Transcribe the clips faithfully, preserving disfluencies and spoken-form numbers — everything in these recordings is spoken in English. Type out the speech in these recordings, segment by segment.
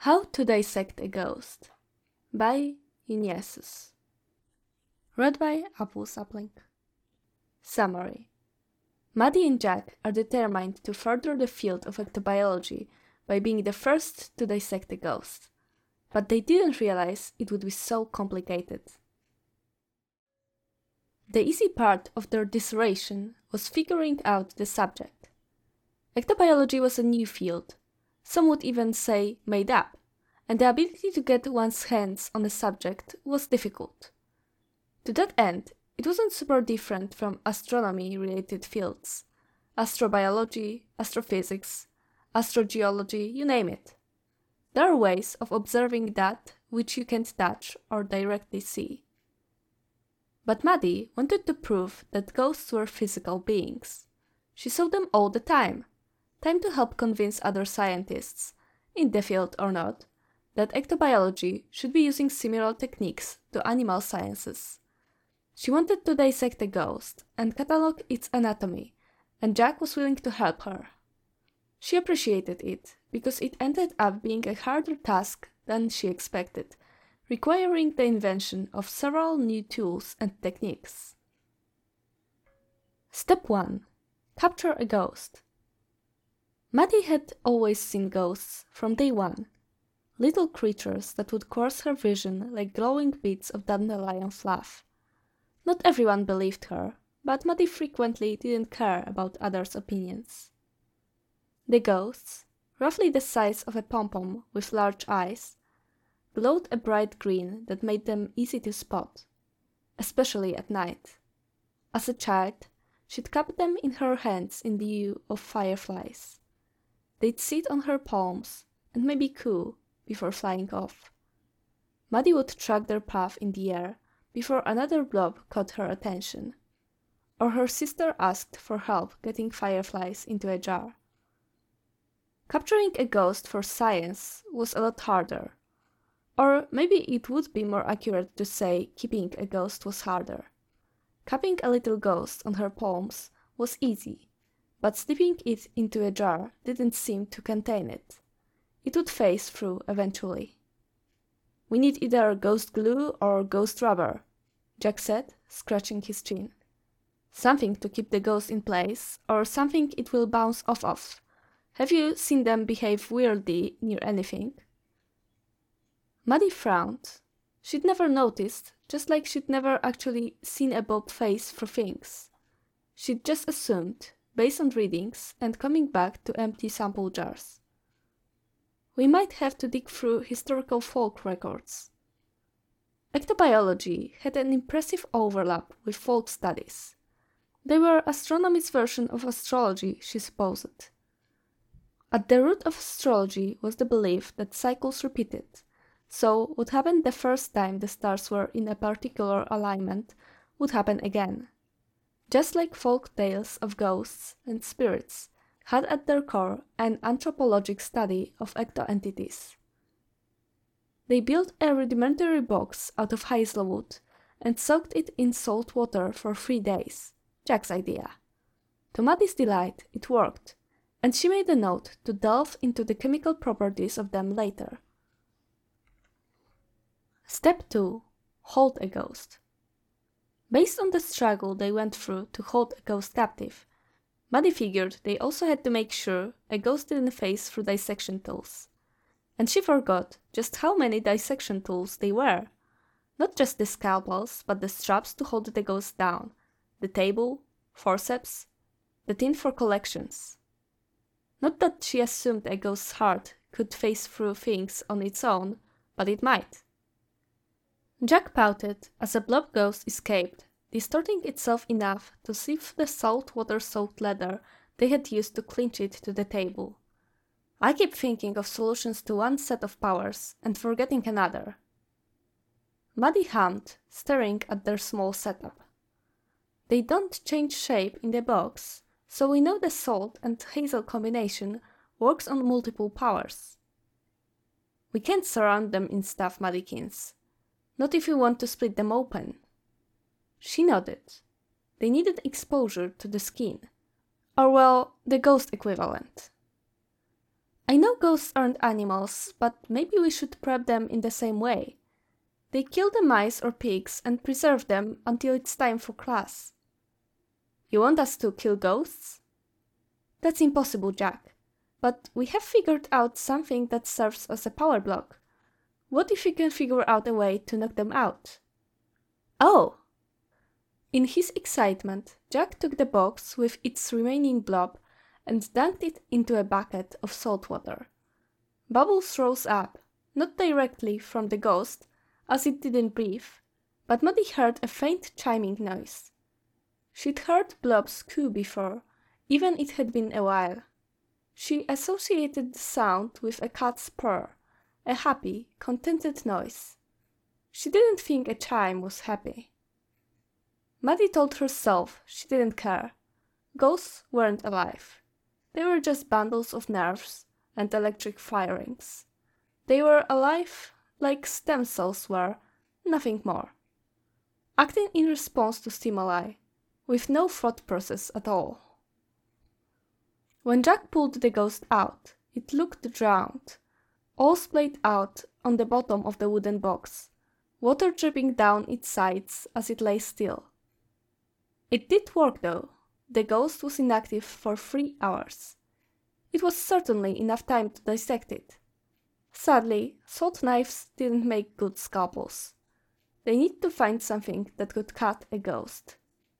How to Dissect a Ghost by Inesus. Read by Apple Sapling. Summary. Maddie and Jack are determined to further the field of ectobiology by being the first to dissect a ghost, but they didn't realize it would be so complicated. The easy part of their dissertation was figuring out the subject. Ectobiology was a new field, some would even say made up, and the ability to get one's hands on the subject was difficult. To that end, it wasn't super different from astronomy-related fields, astrobiology, astrophysics, astrogeology, you name it. There are ways of observing that which you can't touch or directly see. But Maddie wanted to prove that ghosts were physical beings. She saw them all the time. Time to help convince other scientists, in the field or not, that ectobiology should be using similar techniques to animal sciences. She wanted to dissect a ghost and catalog its anatomy, and Jack was willing to help her. She appreciated it because it ended up being a harder task than she expected, requiring the invention of several new tools and techniques. Step one. Capture a ghost. Maddie had always seen ghosts from day one, little creatures that would course her vision like glowing bits of dandelion fluff. Not everyone believed her, but Maddie frequently didn't care about others' opinions. The ghosts, roughly the size of a pom-pom with large eyes, glowed a bright green that made them easy to spot, especially at night. As a child, she'd cup them in her hands in lieu of fireflies. They'd sit on her palms and maybe coo before flying off. Maddie would track their path in the air before another blob caught her attention, or her sister asked for help getting fireflies into a jar. Capturing a ghost for science was a lot harder, or maybe it would be more accurate to say keeping a ghost was harder. Cupping a little ghost on her palms was easy, but slipping it into a jar didn't seem to contain it. It would phase through eventually. "We need either ghost glue or ghost rubber," Jack said, scratching his chin. "Something to keep the ghost in place, or something it will bounce off of. Have you seen them behave weirdly near anything?" Maddie frowned. She'd never noticed, just like she'd never actually seen a blob phase through things. She'd just assumed, based on readings and coming back to empty sample jars. We might have to dig through historical folk records. Ectobiology had an impressive overlap with folk studies. They were astronomy's version of astrology, she supposed. At the root of astrology was the belief that cycles repeated, so what happened the first time the stars were in a particular alignment would happen again. Just like folk tales of ghosts and spirits had at their core an anthropologic study of ecto-entities. They built a rudimentary box out of hazelwood and soaked it in salt water for three days, Jack's idea. To Maddie's delight, it worked, and she made a note to delve into the chemical properties of them later. Step two. Hold a ghost. Based on the struggle they went through to hold a ghost captive, Maddie figured they also had to make sure a ghost didn't phase through dissection tools. And she forgot just how many dissection tools they were. Not just the scalpels, but the straps to hold the ghost down, the table, forceps, the tin for collections. Not that she assumed a ghost's heart could phase through things on its own, but it might. Jack pouted as a blob ghost escaped, distorting itself enough to sieve the salt water-soaked leather they had used to clinch it to the table. "I keep thinking of solutions to one set of powers and forgetting another." Maddie hummed, staring at their small setup. "They don't change shape in the box, so we know the salt and hazel combination works on multiple powers." "We can't surround them in stuff, Maddykins. Not if you want to split them open." She nodded. They needed exposure to the skin. Or well, the ghost equivalent. I know ghosts aren't animals, but maybe we should prep them in the same way. They kill the mice or pigs and preserve them until it's time for class. You want us to kill ghosts? That's impossible, Jack. But we have figured out something that serves as a power block. What if we can figure out a way to knock them out? Oh! In his excitement, Jack took the box with its remaining blob and dunked it into a bucket of salt water. Bubbles rose up, not directly from the ghost, as it didn't breathe, but Maddie heard a faint chiming noise. She'd heard blobs coo before, even it had been a while. She associated the sound with a cat's purr, a happy, contented noise. She didn't think a chime was happy. Maddie told herself she didn't care. Ghosts weren't alive. They were just bundles of nerves and electric firings. They were alive like stem cells were, nothing more. Acting in response to stimuli, with no thought process at all. When Jack pulled the ghost out, it looked drowned, all splayed out on the bottom of the wooden box, water dripping down its sides as it lay still. It did work though. The ghost was inactive for three hours. It was certainly enough time to dissect it. Sadly, salt knives didn't make good scalpels. They need to find something that could cut a ghost.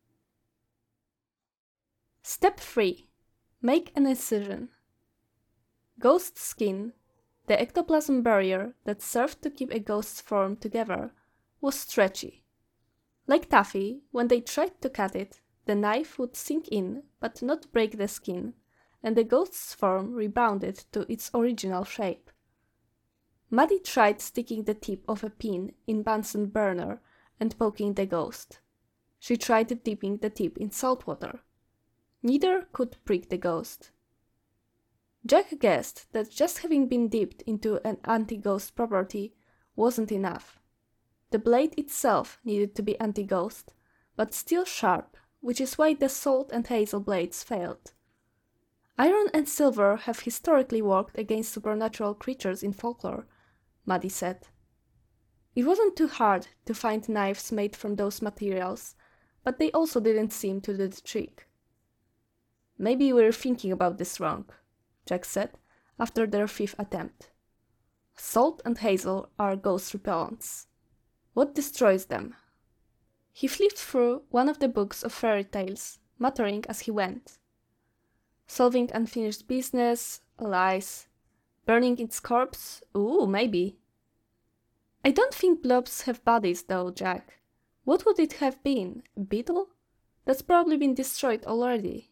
Step three. Make an incision. Ghost skin, the ectoplasm barrier that served to keep a ghost's form together, was stretchy. Like taffy, when they tried to cut it, the knife would sink in but not break the skin, and the ghost's form rebounded to its original shape. Maddie tried sticking the tip of a pin in Bunsen burner and poking the ghost. She tried dipping the tip in salt water. Neither could prick the ghost. Jack guessed that just having been dipped into an anti-ghost property wasn't enough. The blade itself needed to be anti-ghost, but still sharp, which is why the salt and hazel blades failed. Iron and silver have historically worked against supernatural creatures in folklore, Maddie said. It wasn't too hard to find knives made from those materials, but they also didn't seem to do the trick. Maybe we're thinking about this wrong, Jack said, after their fifth attempt. Salt and hazel are ghost repellents. What destroys them? He flipped through one of the books of fairy tales, muttering as he went. Solving unfinished business, lies, burning its corpse, ooh, maybe. I don't think blobs have bodies though, Jack. What would it have been? A beetle? That's probably been destroyed already.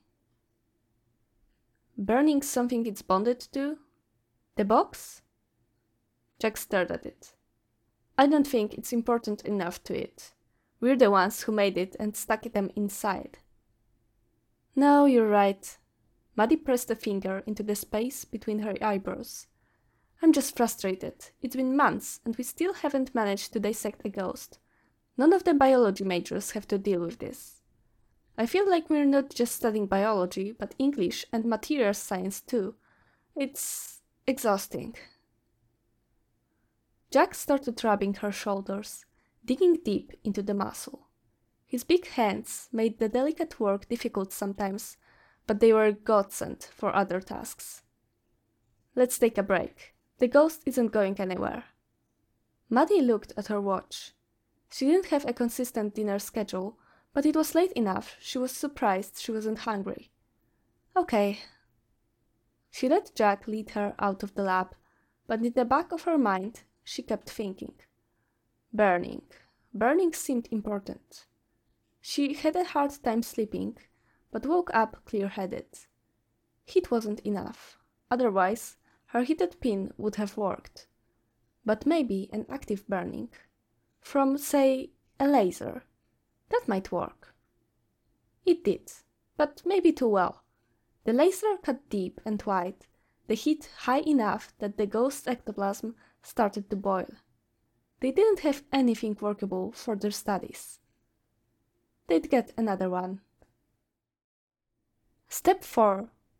Burning something it's bonded to? The box? Jack stared at it. I don't think it's important enough to it. We're the ones who made it and stuck them inside. No, you're right. Maddie pressed a finger into the space between her eyebrows. I'm just frustrated. It's been months and we still haven't managed to dissect a ghost. None of the biology majors have to deal with this. I feel like we're not just studying biology, but English and materials science too. It's exhausting. Jack started rubbing her shoulders, digging deep into the muscle. His big hands made the delicate work difficult sometimes, but they were a godsend for other tasks. Let's take a break. The ghost isn't going anywhere. Maddie looked at her watch. She didn't have a consistent dinner schedule, but it was late enough she was surprised she wasn't hungry. Okay. She let Jack lead her out of the lab, but in the back of her mind, she kept thinking. Burning. Burning seemed important. She had a hard time sleeping, but woke up clear-headed. Heat wasn't enough. Otherwise, her heated pin would have worked. But maybe an active burning. From, say, a laser. That might work. It did, but maybe too well. The laser cut deep and wide, the heat high enough that the ghost ectoplasm started to boil. They didn't have anything workable for their studies. They'd get another one. Step four.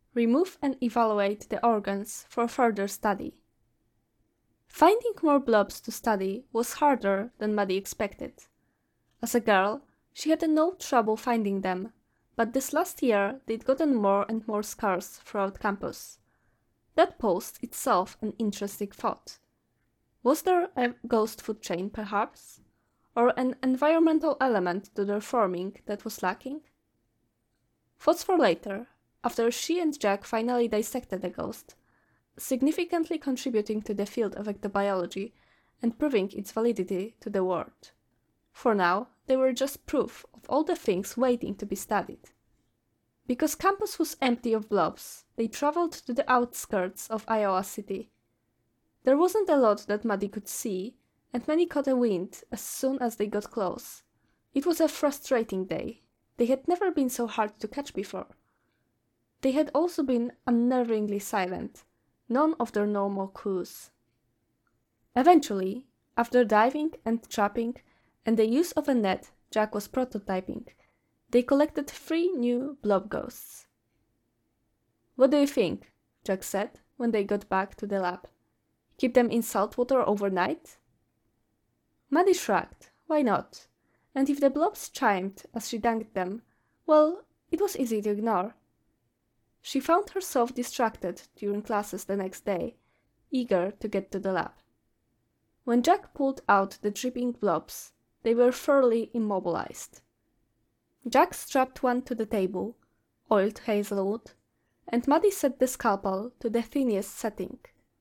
remove and evaluate the organs for further study. Finding more blobs to study was harder than Maddie expected. As a girl, she had no trouble finding them, but this last year they'd gotten more and more scarce throughout campus. That posed itself an interesting thought. Was there a ghost food chain, perhaps? Or an environmental element to their forming that was lacking? Thoughts for later, after she and Jack finally dissected the ghost, significantly contributing to the field of ectobiology and proving its validity to the world. For now, they were just proof of all the things waiting to be studied. Because campus was empty of blobs, they traveled to the outskirts of Iowa City. There wasn't a lot that Maddie could see, and many caught a wind as soon as they got close. It was a frustrating day. They had never been so hard to catch before. They had also been unnervingly silent, none of their normal cues. Eventually, after diving and trapping and the use of a net Jack was prototyping, they collected three new blob ghosts. "What do you think?" Jack said when they got back to the lab. "Keep them in salt water overnight?" Maddie shrugged. Why not? And if the blobs chimed as she dunked them, well, it was easy to ignore. She found herself distracted during classes the next day, eager to get to the lab. When Jack pulled out the dripping blobs, they were thoroughly immobilized. Jack strapped one to the table, oiled hazelwood, and Maddie set the scalpel to the thinnest setting.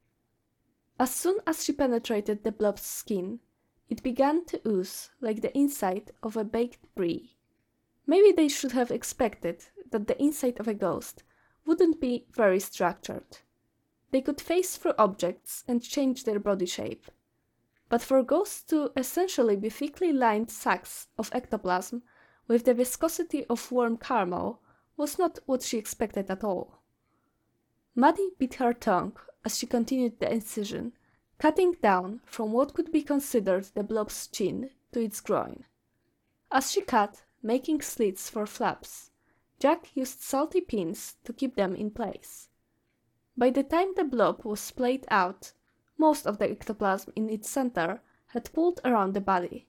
As soon as she penetrated the blob's skin, it began to ooze like the inside of a baked brie. Maybe they should have expected that the inside of a ghost wouldn't be very structured. They could phase through objects and change their body shape. But for ghosts to essentially be thickly lined sacs of ectoplasm with the viscosity of warm caramel was not what she expected at all. Maddie bit her tongue as she continued the incision, cutting down from what could be considered the blob's chin to its groin. As she cut, making slits for flaps, Jack used salty pins to keep them in place. By the time the blob was splayed out, most of the ectoplasm in its center had pulled around the body.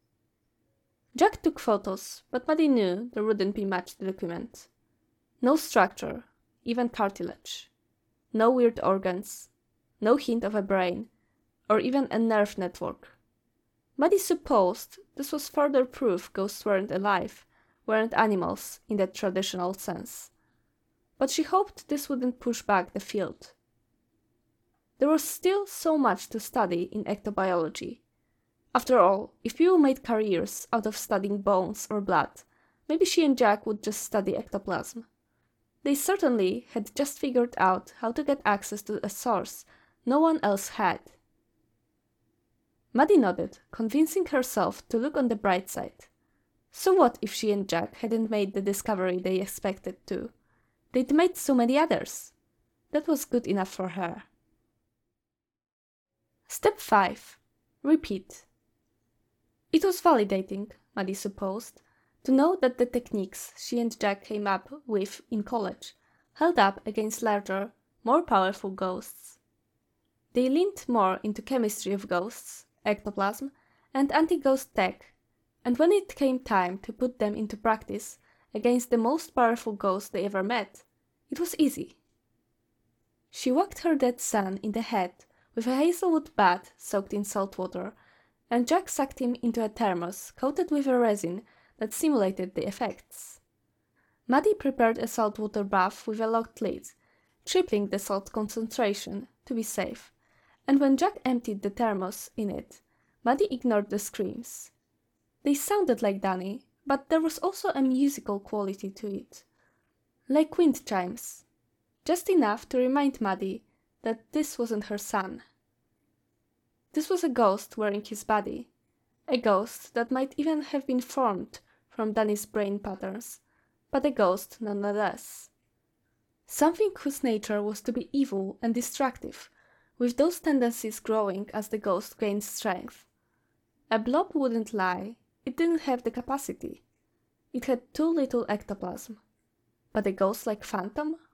Jack took photos, but Maddie knew there wouldn't be much to document. No structure, even cartilage. No weird organs. No hint of a brain, or even a nerve network. Maddie supposed this was further proof ghosts weren't alive, weren't animals in that traditional sense. But she hoped this wouldn't push back the field. There was still so much to study in ectobiology. After all, if people made careers out of studying bones or blood, maybe she and Jack would just study ectoplasm. They certainly had just figured out how to get access to a source no one else had. Maddie nodded, convincing herself to look on the bright side. So what if she and Jack hadn't made the discovery they expected to? They'd made so many others. That was good enough for her. Step five. Repeat. It was validating, Maddie supposed, to know that the techniques she and Jack came up with in college held up against larger, more powerful ghosts. They leaned more into chemistry of ghosts, ectoplasm, and anti-ghost tech, and when it came time to put them into practice against the most powerful ghost they ever met, it was easy. She whacked her dead son in the head with a hazelwood bat soaked in salt water, and Jack sucked him into a thermos coated with a resin that simulated the effects. Maddie prepared a saltwater bath with a locked lid, tripling the salt concentration to be safe, and when Jack emptied the thermos in it, Maddie ignored the screams. They sounded like Danny, but there was also a musical quality to it, like wind chimes, just enough to remind Maddie that this wasn't her son. This was a ghost wearing his body, a ghost that might even have been formed from Danny's brain patterns, but a ghost nonetheless. Something whose nature was to be evil and destructive, with those tendencies growing as the ghost gained strength. A blob wouldn't lie, it didn't have the capacity. It had too little ectoplasm. But a ghost like Phantom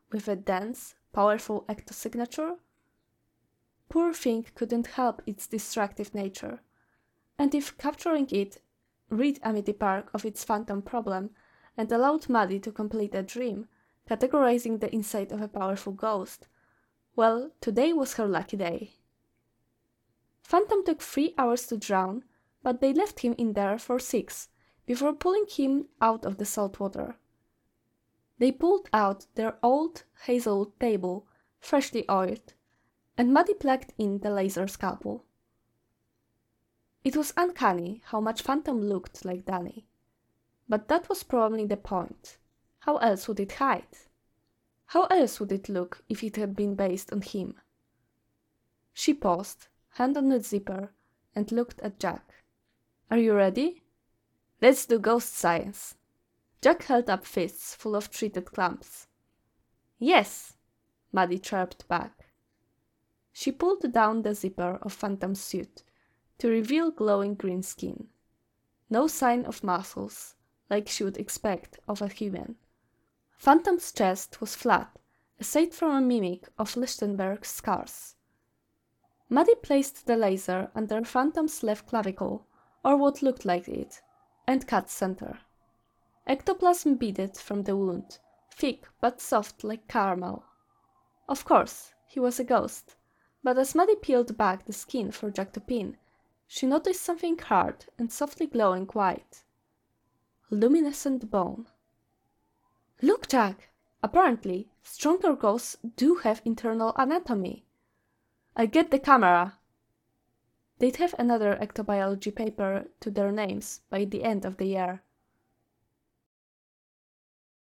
with a dense, powerful ectosignature? Poor thing couldn't help its destructive nature, and if capturing it rid Amity Park of its phantom problem and allowed Maddie to complete a dream, categorizing the inside of a powerful ghost, well, today was her lucky day. Phantom took three hours to drown, but they left him in there for six, before pulling him out of the salt water. They pulled out their old hazelwood table, freshly oiled, and Maddie plugged in the laser scalpel. It was uncanny how much Phantom looked like Danny. But that was probably the point. How else would it hide? How else would it look if it had been based on him? She paused, hand on the zipper, and looked at Jack. Are you ready? Let's do ghost science. Jack held up fists full of treated clumps. Yes, Maddie chirped back. She pulled down the zipper of Phantom's suit to reveal glowing green skin. No sign of muscles, like she would expect of a human. Phantom's chest was flat, aside from a mimic of Lichtenberg's scars. Maddie placed the laser under Phantom's left clavicle, or what looked like it, and cut center. Ectoplasm beaded from the wound, thick but soft like caramel. Of course, he was a ghost, but as Maddie peeled back the skin for Jack to pin, she noticed something hard and softly glowing white. Luminescent bone. Look, Jack! Apparently, stronger ghosts do have internal anatomy. I'll get the camera. They'd have another ectobiology paper to their names by the end of the year.